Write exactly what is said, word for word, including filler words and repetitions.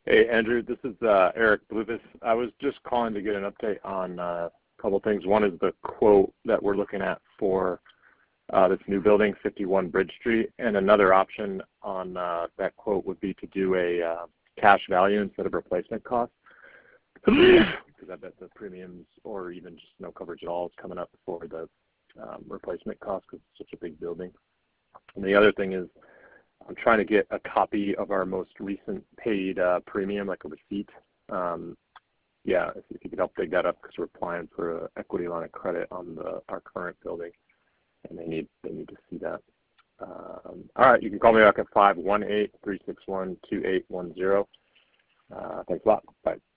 Hey, Andrew, this is uh, Eric Bluvis. I was just calling to get an update on uh, a couple things. One is the quote that we're looking at for uh, this new building, fifty-one Bridge Street, and another option on uh, that quote would be to do a uh, cash value instead of replacement cost. Because I bet the premiums or even just no coverage at all is coming up before the um, replacement cost because it's such a big building. And the other thing is I'm trying to get a copy of our most recent paid uh, premium, like a receipt. Um, yeah, if, if you could help dig that up because we're applying for an equity line of credit on the, our current building, and they need they need to see that. Um, all right, you can call me back at five one eight, three six one, two eight one zero. Uh, thanks a lot. Bye.